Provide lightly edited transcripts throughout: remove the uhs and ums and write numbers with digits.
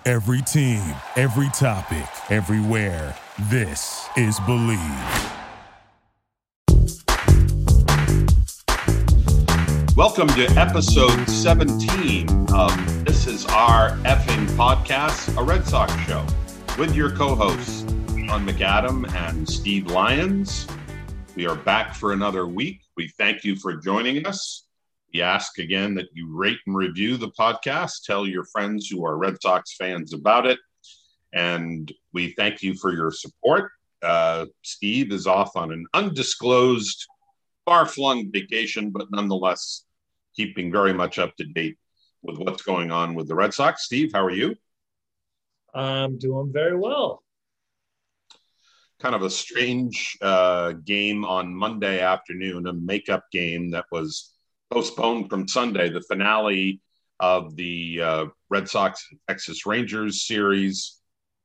Every team, every topic, everywhere. This is Believe. Welcome to episode 17 of This Is Our Effing Podcast, a Red Sox show, with your co-hosts, Sean McAdam and Steve Lyons. We are back for another week. We thank you for joining us. We ask again that you rate and review the podcast. Tell your friends who are Red Sox fans about it. And we thank you for your support. Steve is off on an undisclosed, far-flung vacation, but nonetheless keeping very much up to date with what's going on with the Red Sox. Steve, how are you? I'm doing very well. Kind of a strange game on Monday afternoon, a makeup game that was postponed from Sunday, the finale of the Red Sox Texas Rangers series,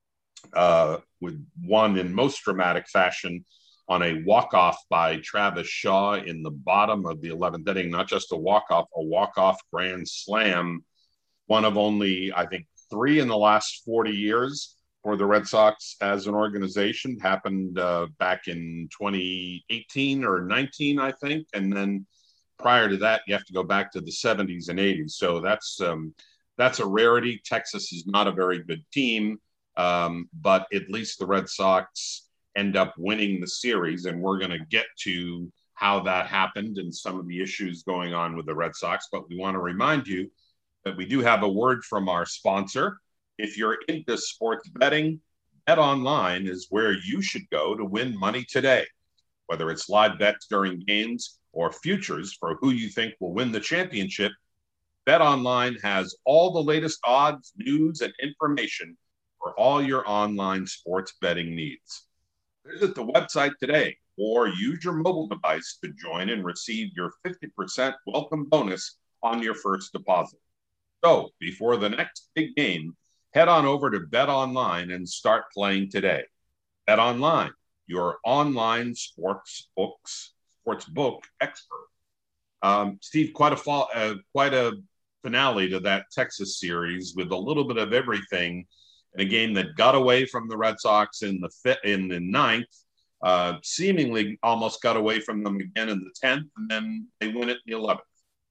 with won in most dramatic fashion on a walk-off by Travis Shaw in the bottom of the 11th inning. Not just a walk-off grand slam, one of only, I think, 3 in the last 40 years for the Red Sox as an organization. Happened back in 2018 or 19, I think, and then prior to that, you have to go back to the 70s and 80s. So that's a rarity. Texas is not a very good team, but at least the Red Sox end up winning the series, and we're going to get to how that happened and some of the issues going on with the Red Sox. But we want to remind you that we do have a word from our sponsor. If you're into sports betting, BetOnline is where you should go to win money today, whether it's live bets during games or futures for who you think will win the championship. BetOnline has all the latest odds, news, and information for all your online sports betting needs. Visit the website today or use your mobile device to join and receive your 50% welcome bonus on your first deposit. So before the next big game, head on over to BetOnline and start playing today. BetOnline, your online sports book expert. Steve, quite a finale to that Texas series with a little bit of everything in a game that got away from the Red Sox in the ninth, seemingly almost got away from them again in the 10th, and then they win it in the 11th.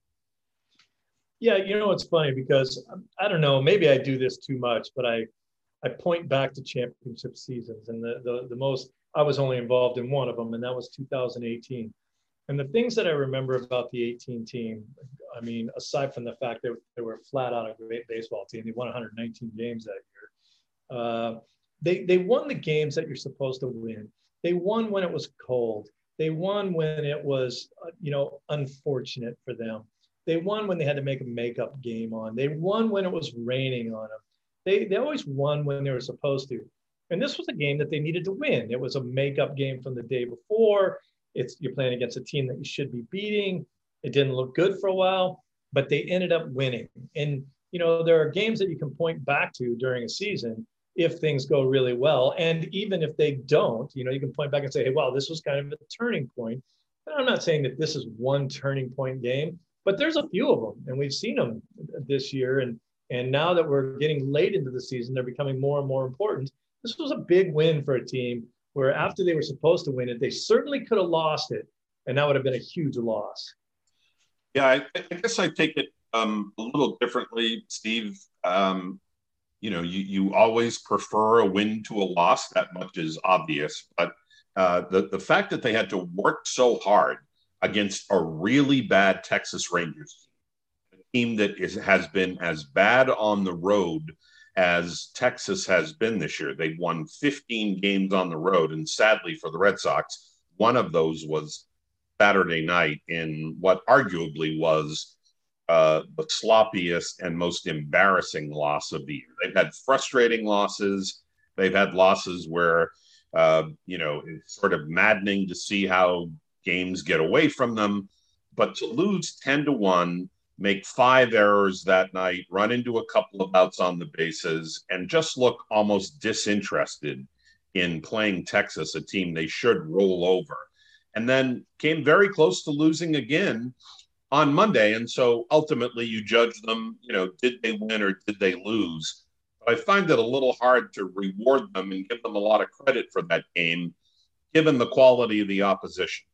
Yeah, it's funny because I don't know, maybe I do this too much, but I point back to championship seasons, and the most I was only involved in one of them, and that was 2018. And the things that I remember about the 18 team, I mean, aside from the fact that they were flat out a great baseball team, they won 119 games that year. They won the games that you're supposed to win. They won when it was cold. They won when it was, unfortunate for them. They won when they had to make a makeup game on. They won when it was raining on them. They always won when they were supposed to. And this was a game that they needed to win. It was a makeup game from the day before. You're playing against a team that you should be beating. It didn't look good for a while, but they ended up winning. And, there are games that you can point back to during a season if things go really well. And even if they don't, you can point back and say, hey, wow, this was kind of a turning point. And I'm not saying that this is one turning point game, but there's a few of them, and we've seen them this year. And now that we're getting late into the season, they're becoming more and more important. This was a big win for a team where after they were supposed to win it, they certainly could have lost it, and that would have been a huge loss. Yeah, I guess I take it a little differently, Steve. You always prefer a win to a loss. That much is obvious. But the fact that they had to work so hard against a really bad Texas Rangers team that has been as bad on the road as Texas has been this year. They won 15 games on the road, and sadly for the Red Sox, one of those was Saturday night in what arguably was the sloppiest and most embarrassing loss of the year. They've had frustrating losses. They've had losses where, it's sort of maddening to see how games get away from them. But to lose 10-1, make 5 errors that night, run into a couple of outs on the bases, and just look almost disinterested in playing Texas, a team they should roll over. And then came very close to losing again on Monday. And so ultimately you judge them, did they win or did they lose? but I find it a little hard to reward them and give them a lot of credit for that game, given the quality of the opposition.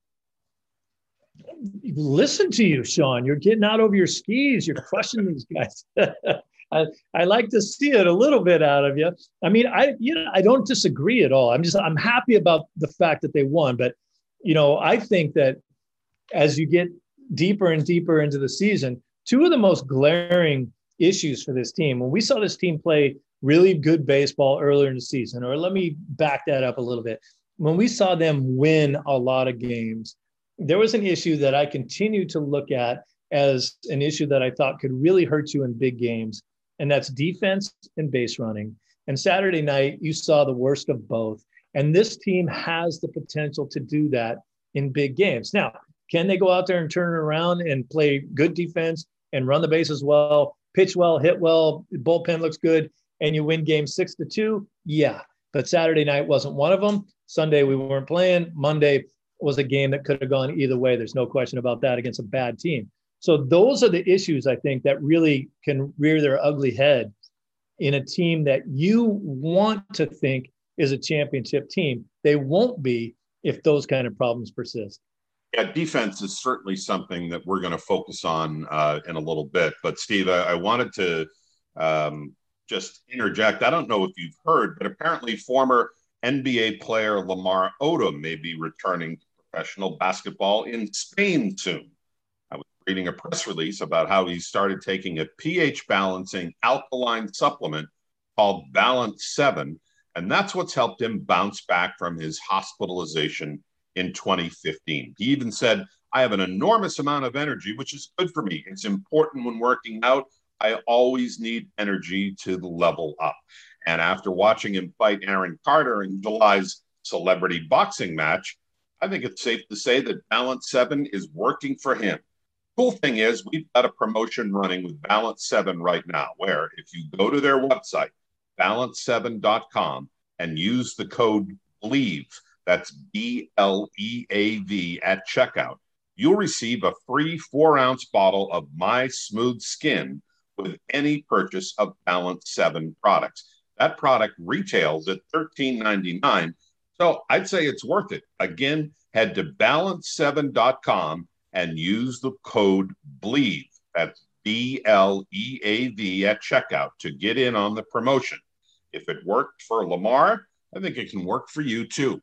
Listen to you, Sean. You're getting out over your skis. You're crushing these guys. I like to see it a little bit out of you. I mean, I don't disagree at all. I'm happy about the fact that they won, but I think that as you get deeper and deeper into the season, two of the most glaring issues for this team, when we saw this team play really good baseball earlier in the season, or let me back that up a little bit. When we saw them win a lot of games, there was an issue that I continue to look at as an issue that I thought could really hurt you in big games, and that's defense and base running. And Saturday night, you saw the worst of both. And this team has the potential to do that in big games. Now, can they go out there and turn it around and play good defense and run the bases well, pitch well, hit well, bullpen looks good, and you win game 6-2? Yeah, but Saturday night wasn't one of them. Sunday, we weren't playing. Monday was a game that could have gone either way. There's no question about that against a bad team. So those are the issues, I think, that really can rear their ugly head in a team that you want to think is a championship team. They won't be if those kind of problems persist. Yeah, defense is certainly something that we're going to focus on in a little bit. But, Steve, I wanted to just interject. I don't know if you've heard, but apparently former NBA player Lamar Odom may be returning to professional basketball in Spain soon. I was reading a press release about how he started taking a pH-balancing alkaline supplement called Balance 7, and that's what's helped him bounce back from his hospitalization in 2015. He even said, I have an enormous amount of energy, which is good for me. It's important when working out. I always need energy to level up. And after watching him fight Aaron Carter in July's celebrity boxing match, I think it's safe to say that Balance 7 is working for him. Cool thing is, we've got a promotion running with Balance 7 right now, where if you go to their website, balance7.com, and use the code BLEAV, that's BLEAV at checkout, you'll receive a free 4-ounce bottle of My Smooth Skin with any purchase of Balance 7 products. That product retails at $13.99, so I'd say it's worth it. Again, head to balance7.com and use the code BLEAV, that's BLEAV at checkout, to get in on the promotion. If it worked for Lamar, I think it can work for you too.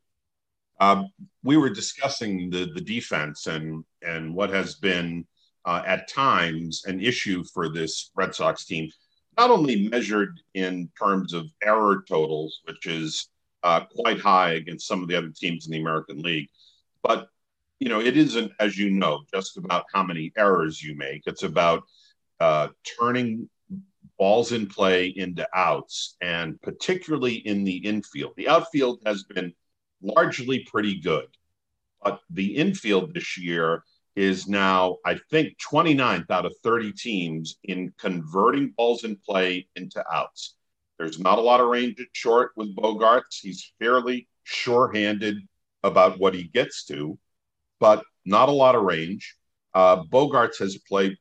We were discussing the defense and what has been at times an issue for this Red Sox team, not only measured in terms of error totals, which is quite high against some of the other teams in the American League, but it isn't, as you know, just about how many errors you make. It's about turning balls in play into outs, and particularly in the infield. The outfield has been largely pretty good, but the infield this year is now, I think, 29th out of 30 teams in converting balls in play into outs. There's not a lot of range at short with Bogaerts. He's fairly sure-handed about what he gets to, but not a lot of range. Devers has played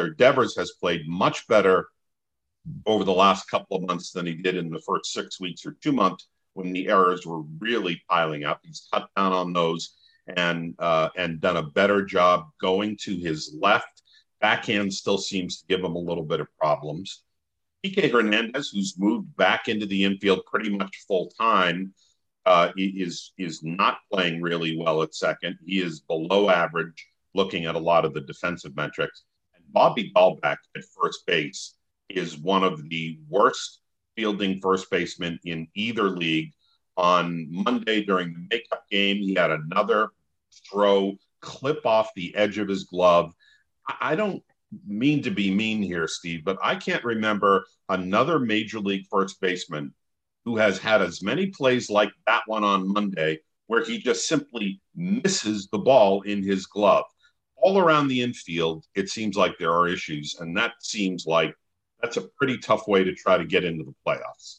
much better over the last couple of months than he did in the first 6 weeks or 2 months when the errors were really piling up. He's cut down on those and done a better job going to his left. Backhand still seems to give him a little bit of problems. Kike Hernandez, who's moved back into the infield pretty much full time, is not playing really well at second. He is below average looking at a lot of the defensive metrics. And Bobby Dahlbeck at first base is one of the worst fielding first basemen in either league. On Monday during the makeup game, he had another throw clip off the edge of his glove. I don't mean to be mean here, Steve, but I can't remember another major league first baseman who has had as many plays like that one on Monday where he just simply misses the ball in his glove. All around the infield, it seems like there are issues, and that seems like that's a pretty tough way to try to get into the playoffs.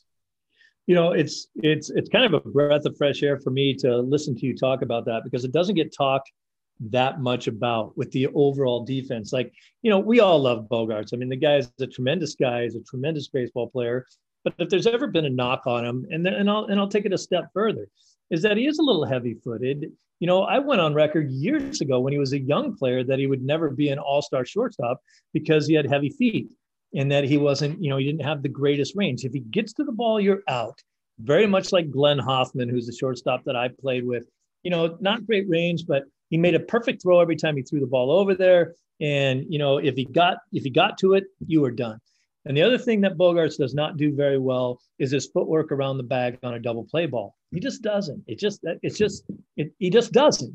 It's kind of a breath of fresh air for me to listen to you talk about that, because it doesn't get talked that much about with the overall defense. Like, we all love Bogaerts. I mean, the guy is a tremendous guy. He's a tremendous baseball player. But if there's ever been a knock on him, and I'll take it a step further, is that he is a little heavy-footed. I went on record years ago when he was a young player that he would never be an all-star shortstop because he had heavy feet and that he wasn't, he didn't have the greatest range. If he gets to the ball, you're out. Very much like Glenn Hoffman, who's the shortstop that I played with. Not great range, but he made a perfect throw every time he threw the ball over there. And, if he got to it, you were done. And the other thing that Bogaerts does not do very well is his footwork around the bag on a double play ball. He just doesn't. He just doesn't.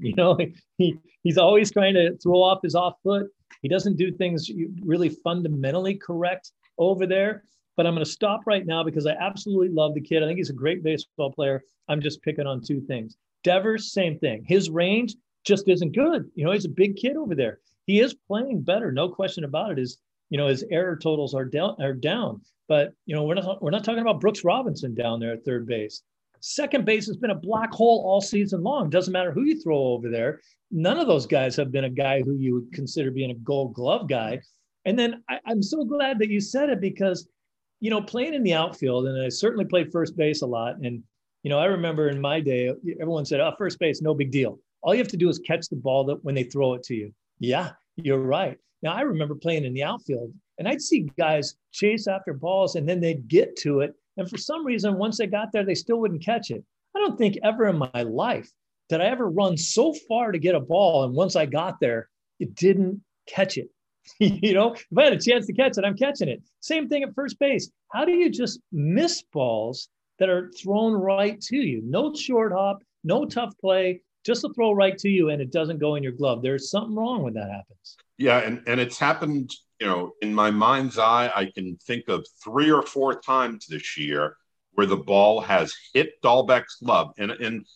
He's always trying to throw off his off foot. He doesn't do things really fundamentally correct over there. But I'm going to stop right now because I absolutely love the kid. I think he's a great baseball player. I'm just picking on two things. Devers, same thing. His range just isn't good. He's a big kid over there. He is playing better, no question about it. His error totals are down. But we're not talking about Brooks Robinson down there at third base. Second base has been a black hole all season long. Doesn't matter who you throw over there. None of those guys have been a guy who you would consider being a Gold Glove guy. And then I'm so glad that you said it because, playing in the outfield, and I certainly played first base a lot. And, I remember in my day, everyone said, first base, no big deal. All you have to do is catch the ball when they throw it to you. Yeah, you're right. Now, I remember playing in the outfield, and I'd see guys chase after balls, and then they'd get to it. And for some reason, once they got there, they still wouldn't catch it. I don't think ever in my life did I ever run so far to get a ball, and once I got there, it didn't catch it. If I had a chance to catch it, I'm catching it. Same thing at first base. How do you just miss balls that are thrown right to you? No short hop, no tough play, just a throw right to you, and it doesn't go in your glove. There's something wrong when that happens. Yeah, and it's happened, in my mind's eye, I can think of 3 or 4 times this year where the ball has hit Dahlbeck's glove. And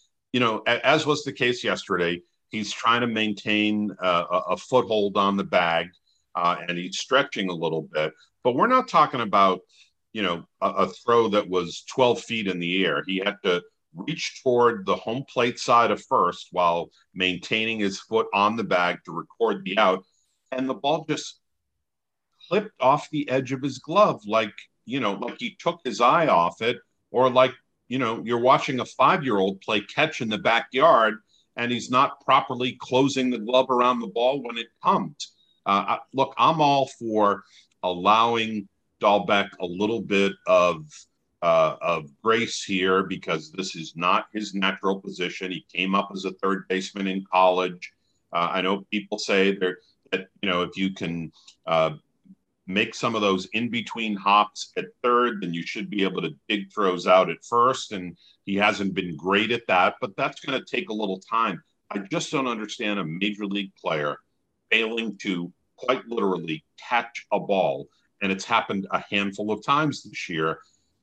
as was the case yesterday, he's trying to maintain a foothold on the bag, and he's stretching a little bit. But we're not talking about, a throw that was 12 feet in the air. He had to reach toward the home plate side of first while maintaining his foot on the bag to record the out. And the ball just clipped off the edge of his glove, like he took his eye off it, or like, you're watching a 5-year-old play catch in the backyard and he's not properly closing the glove around the ball when it comes. Look, I'm all for allowing Dahlbeck a little bit of grace here because this is not his natural position. He came up as a third baseman in college. I know people say that, if you can make some of those in-between hops at third, then you should be able to dig throws out at first. And he hasn't been great at that, but that's going to take a little time. I just don't understand a major league player failing to quite literally catch a ball. And it's happened a handful of times this year.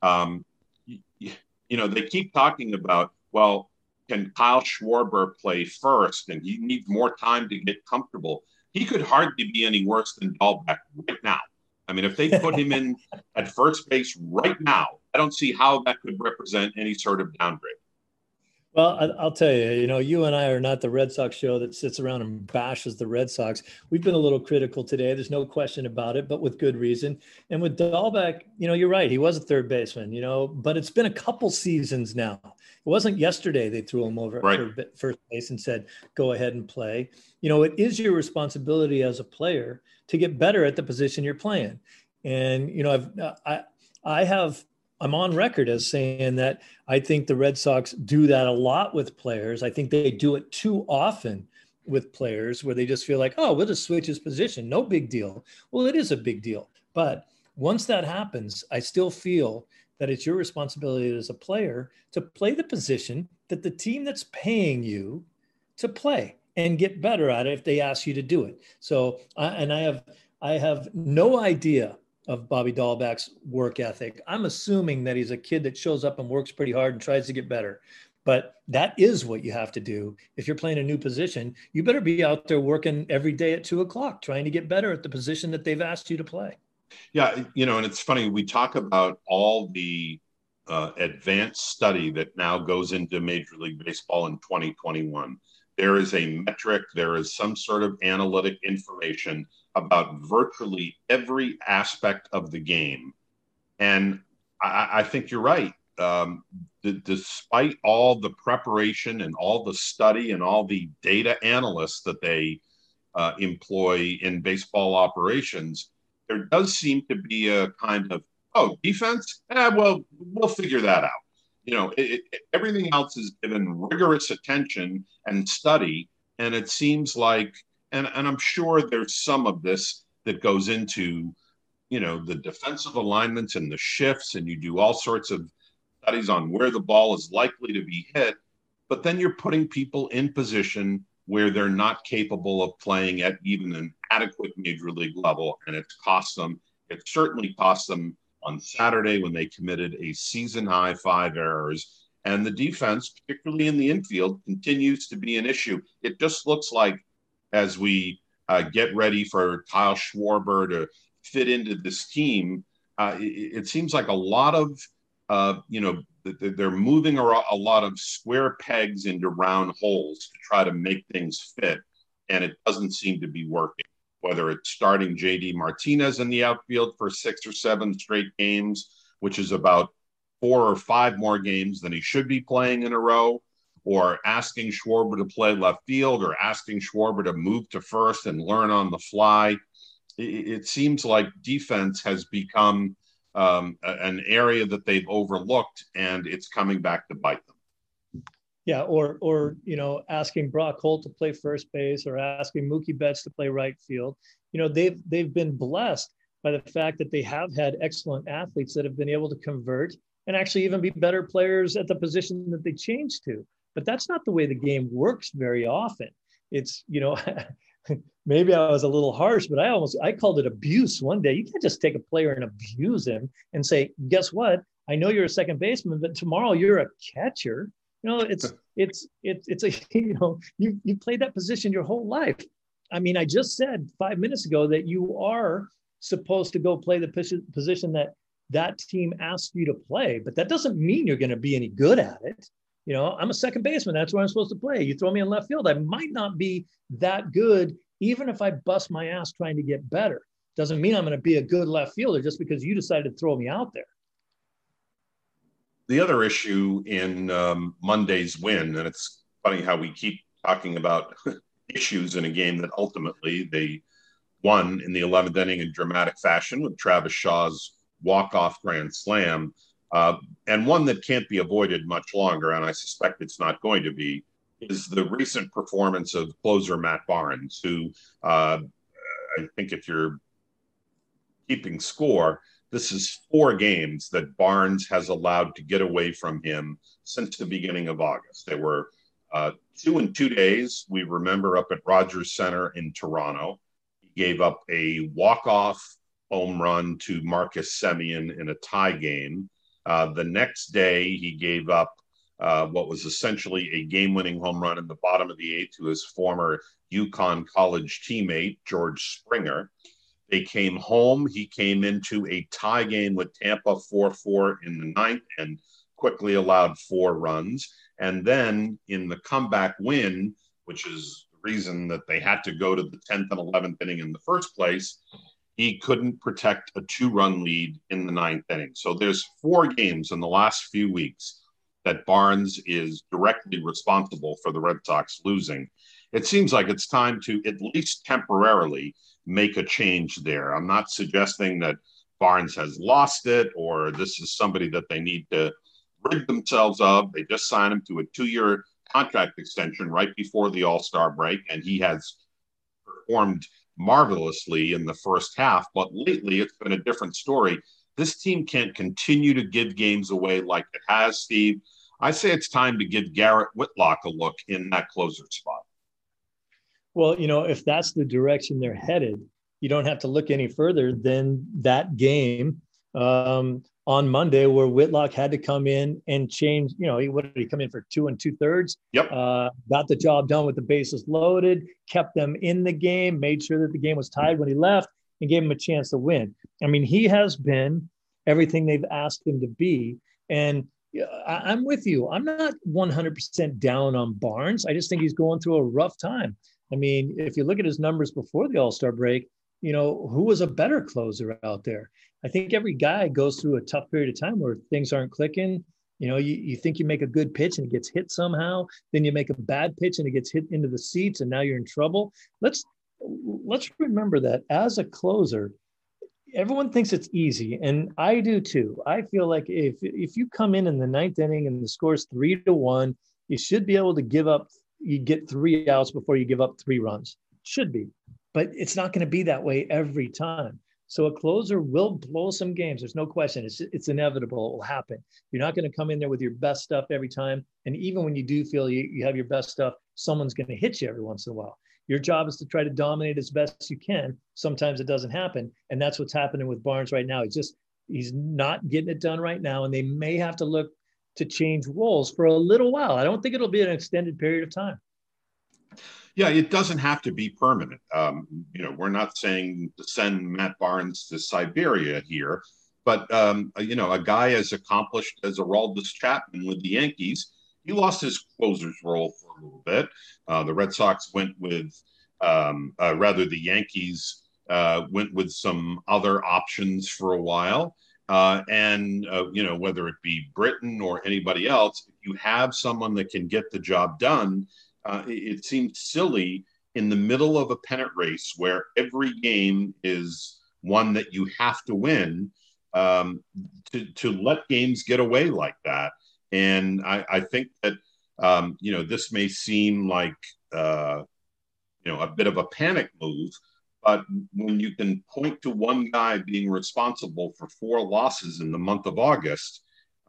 They keep talking about, well, can Kyle Schwarber play first? And he needs more time to get comfortable. He could hardly be any worse than Dahlbeck right now. I mean, if they put him in at first base right now, I don't see how that could represent any sort of downgrade. Well, I'll tell you, you and I are not the Red Sox show that sits around and bashes the Red Sox. We've been a little critical today. There's no question about it, but with good reason. And with Dahlbeck, you're right. He was a third baseman, but it's been a couple seasons now. It wasn't yesterday they threw him over at first base and said, go ahead and play. It is your responsibility as a player to get better at the position you're playing. And, I'm on record as saying that I think the Red Sox do that a lot with players. I think they do it too often with players where they just feel like, oh, we'll just switch his position. No big deal. Well, it is a big deal. But once that happens, I still feel that it's your responsibility as a player to play the position that the team that's paying you to play and get better at it if they ask you to do it. So, I have no idea of Bobby Dahlbeck's work ethic. I'm assuming that he's a kid that shows up and works pretty hard and tries to get better. But that is what you have to do. If you're playing a new position, you better be out there working every day at 2:00, trying to get better at the position that they've asked you to play. Yeah, and it's funny, we talk about all the advanced study that now goes into Major League Baseball in 2021. There is a metric, there is some sort of analytic information about virtually every aspect of the game. And I think you're right. Despite all the preparation and all the study and all the data analysts that they employ in baseball operations, there does seem to be a kind of, oh, defense? Well, we'll figure that out. Everything else is given rigorous attention and study. And it seems like, and I'm sure there's some of this that goes into, the defensive alignments and the shifts, and you do all sorts of studies on where the ball is likely to be hit. But then you're putting people in position where they're not capable of playing at even an adequate major league level. And it's cost them. It certainly cost them on Saturday when they committed a season-high 5 errors. And the defense, particularly in the infield, continues to be an issue. It just looks like as we get ready for Kyle Schwarber to fit into this team, it seems like a lot of, they're moving a lot of square pegs into round holes to try to make things fit. And it doesn't seem to be working. Whether it's starting JD Martinez in the outfield for 6 or 7 straight games, which is about 4 or 5 more games than he should be playing in a row, or asking Schwarber to play left field, or asking Schwarber to move to first and learn on the fly. It seems like defense has become an area that they've overlooked, and it's coming back to bite them. Yeah, or asking Brock Holt to play first base, or asking Mookie Betts to play right field. They've been blessed by the fact that they have had excellent athletes that have been able to convert and actually even be better players at the position that they changed to. But that's not the way the game works very often. It's, maybe I was a little harsh, but I called it abuse one day. You can't just take a player and abuse him and say, guess what? I know you're a second baseman, but tomorrow you're a catcher. It's a, you played that position your whole life. I mean, I just said 5 minutes ago that you are supposed to go play the position that team asked you to play, but that doesn't mean you're going to be any good at it. I'm a second baseman. That's where I'm supposed to play. You throw me in left field, I might not be that good, even if I bust my ass trying to get better. Doesn't mean I'm going to be a good left fielder just because you decided to throw me out there. The other issue in Monday's win, and it's funny how we keep talking about issues in a game that ultimately they won in the 11th inning in dramatic fashion with Travis Shaw's walk-off grand slam, and one that can't be avoided much longer, and I suspect it's not going to be, is the recent performance of closer Matt Barnes, who I think if you're keeping score, this is 4 games that Barnes has allowed to get away from him since the beginning of August. There were 2 in 2 days, we remember, up at Rogers Center in Toronto. He gave up a walk-off home run to Marcus Semien in a tie game. The next day, he gave up what was essentially a game-winning home run in the bottom of the 8th to his former UConn college teammate, George Springer. They came home. He came into a tie game with Tampa 4-4 in the 9th and quickly allowed 4 runs. And then in the comeback win, which is the reason that they had to go to the 10th and 11th inning in the first place, he couldn't protect a 2-run lead in the 9th inning. So there's 4 games in the last few weeks that Barnes is directly responsible for the Red Sox losing. It seems like it's time to at least temporarily make a change there. I'm not suggesting that Barnes has lost it or this is somebody that they need to rid themselves of. They just signed him to a 2-year contract extension right before the All-Star break, and he has performed marvelously in the first half. But lately, it's been a different story. This team can't continue to give games away like it has, Steve. I say it's time to give Garrett Whitlock a look in that closer spot. Well, if that's the direction they're headed, you don't have to look any further than that game on Monday where Whitlock had to come in and change. What did he come in for 2 2/3? Yep. Got the job done with the bases loaded, kept them in the game, made sure that the game was tied when he left, and gave him a chance to win. I mean, he has been everything they've asked him to be. And I'm with you. I'm not 100% down on Barnes. I just think he's going through a rough time. I mean, if you look at his numbers before the All-Star break, who was a better closer out there? I think every guy goes through a tough period of time where things aren't clicking. You think you make a good pitch and it gets hit somehow. Then you make a bad pitch and it gets hit into the seats, and now you're in trouble. Let's remember that as a closer, everyone thinks it's easy, and I do too. I feel like if you come in the ninth inning and the score's 3-1, you should be able to you get 3 outs before you give up 3 runs. Should be, but it's not going to be that way every time. So a closer will blow some games. There's no question. It's inevitable. It will happen. You're not going to come in there with your best stuff every time. And even when you do feel you have your best stuff, someone's going to hit you every once in a while. Your job is to try to dominate as best you can. Sometimes it doesn't happen. And that's what's happening with Barnes right now. He's not getting it done right now. And they may have to look to change roles for a little while. I don't think it'll be an extended period of time. Yeah, it doesn't have to be permanent. We're not saying to send Matt Barnes to Siberia here, but a guy as accomplished as Aroldis Chapman with the Yankees, he lost his closer's role for a little bit. The Red Sox went with, the Yankees went with some other options for a while. Whether it be Britain or anybody else, if you have someone that can get the job done, it seems silly in the middle of a pennant race where every game is one that you have to win, to let games get away like that. And I think that, this may seem like, a bit of a panic move, but when you can point to one guy being responsible for 4 losses in the month of August,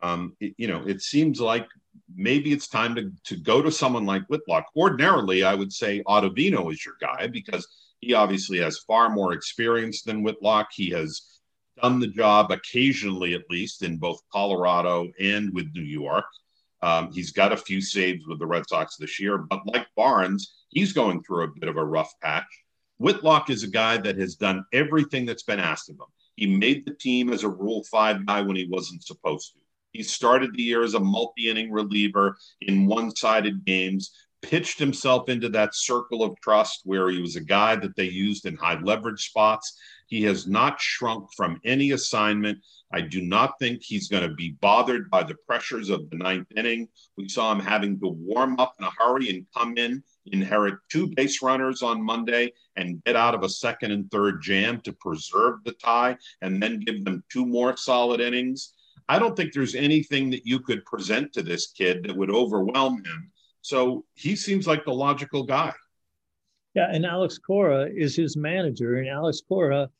it seems like maybe it's time to go to someone like Whitlock. Ordinarily, I would say Ottavino is your guy because he obviously has far more experience than Whitlock. He has done the job occasionally, at least, in both Colorado and with New York. He's got a few saves with the Red Sox this year, but like Barnes, he's going through a bit of a rough patch. Whitlock is a guy that has done everything that's been asked of him. He made the team as a Rule 5 guy when he wasn't supposed to. He started the year as a multi-inning reliever in one-sided games, pitched himself into that circle of trust where he was a guy that they used in high leverage spots. He has not shrunk from any assignment. I do not think he's going to be bothered by the pressures of the ninth inning. We saw him having to warm up in a hurry and come in, inherit 2 base runners on Monday, and get out of a second and third jam to preserve the tie and then give them 2 more solid innings. I don't think there's anything that you could present to this kid that would overwhelm him. So he seems like the logical guy. Yeah, and Alex Cora is his manager. And Alex Cora,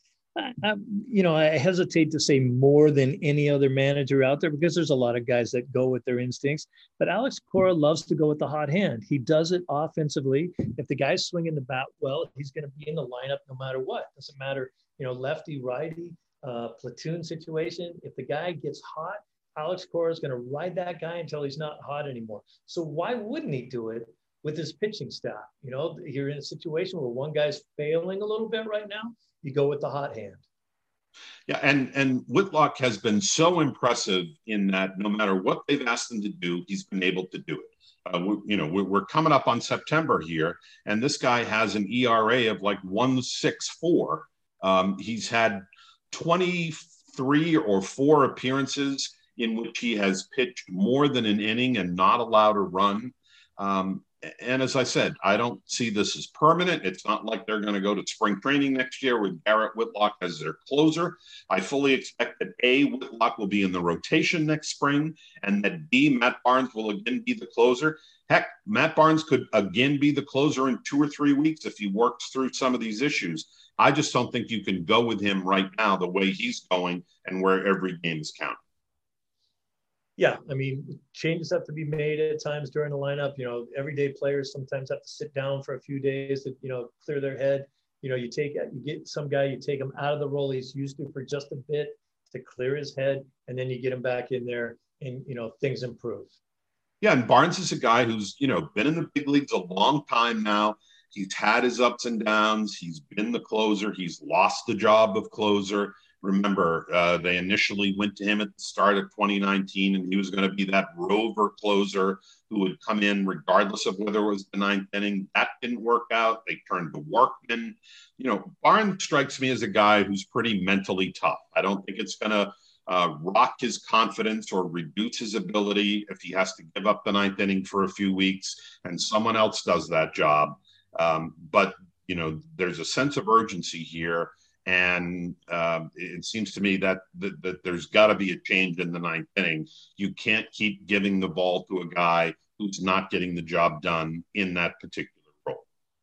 I hesitate to say more than any other manager out there because there's a lot of guys that go with their instincts. But Alex Cora loves to go with the hot hand. He does it offensively. If the guy's swinging the bat well, he's going to be in the lineup no matter what. Doesn't matter, lefty, righty, platoon situation. If the guy gets hot, Alex Cora is going to ride that guy until he's not hot anymore. So why wouldn't he do it with his pitching staff? You're in a situation where one guy's failing a little bit right now. You go with the hot hand. Yeah, and Whitlock has been so impressive in that no matter what they've asked him to do, he's been able to do it. We're coming up on September here, and this guy has an ERA of like 1.64. He's had 23 or 4 appearances in which he has pitched more than an inning and not allowed a run. And as I said, I don't see this as permanent. It's not like they're going to go to spring training next year with Garrett Whitlock as their closer. I fully expect that A, Whitlock will be in the rotation next spring, and that B, Matt Barnes will again be the closer. Heck, Matt Barnes could again be the closer in 2 or 3 weeks if he works through some of these issues. I just don't think you can go with him right now the way he's going and where every game is counted. Yeah, changes have to be made at times during the lineup. Everyday players sometimes have to sit down for a few days to, clear their head. You get some guy, you take him out of the role he's used to for just a bit to clear his head, and then you get him back in there and, things improve. Yeah, and Barnes is a guy who's, been in the big leagues a long time now. He's had his ups and downs. He's been the closer. He's lost the job of closer. Remember, they initially went to him at the start of 2019, and he was going to be that rover closer who would come in regardless of whether it was the ninth inning. That didn't work out. They turned to Workman. Barnes strikes me as a guy who's pretty mentally tough. I don't think it's going to rock his confidence or reduce his ability if he has to give up the ninth inning for a few weeks and someone else does that job. But there's a sense of urgency here. And it seems to me that there's got to be a change in the ninth inning. You can't keep giving the ball to a guy who's not getting the job done in that particular role.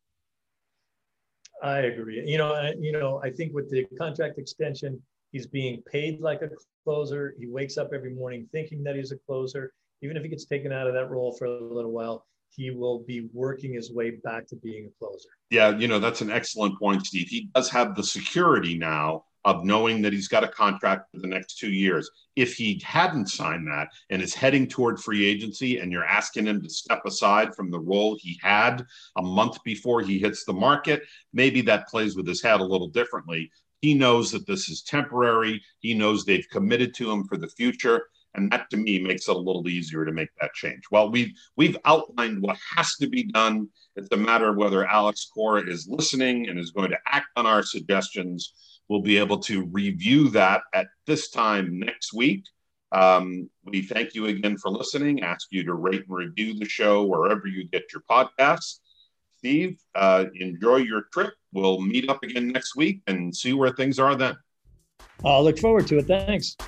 I agree. I think with the contract extension, he's being paid like a closer. He wakes up every morning thinking that he's a closer. Even if he gets taken out of that role for a little while, he will be working his way back to being a closer. Yeah, that's an excellent point, Steve. He does have the security now of knowing that he's got a contract for the next 2 years. If he hadn't signed that and is heading toward free agency and you're asking him to step aside from the role he had a month before he hits the market, maybe that plays with his head a little differently. He knows that this is temporary. He knows they've committed to him for the future. And that, to me, makes it a little easier to make that change. Well, we've outlined what has to be done. It's a matter of whether Alex Cora is listening and is going to act on our suggestions. We'll be able to review that at this time next week. We thank you again for listening, ask you to rate and review the show wherever you get your podcasts. Steve, enjoy your trip. We'll meet up again next week and see where things are then. I'll look forward to it. Thanks.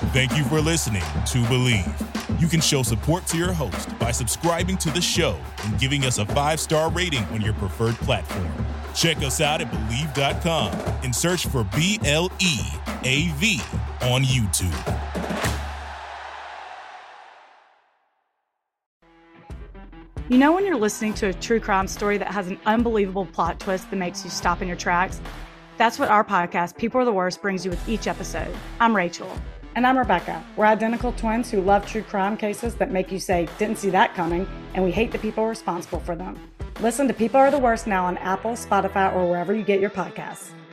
Thank you for listening to Believe. You can show support to your host by subscribing to the show and giving us a 5-star rating on your preferred platform. Check us out at Believe.com and search for BLEAV on YouTube. You know when you're listening to a true crime story that has an unbelievable plot twist that makes you stop in your tracks? That's what our podcast, People Are the Worst, brings you with each episode. I'm Rachel. And I'm Rebecca. We're identical twins who love true crime cases that make you say, didn't see that coming, and we hate the people responsible for them. Listen to People Are the Worst now on Apple, Spotify, or wherever you get your podcasts.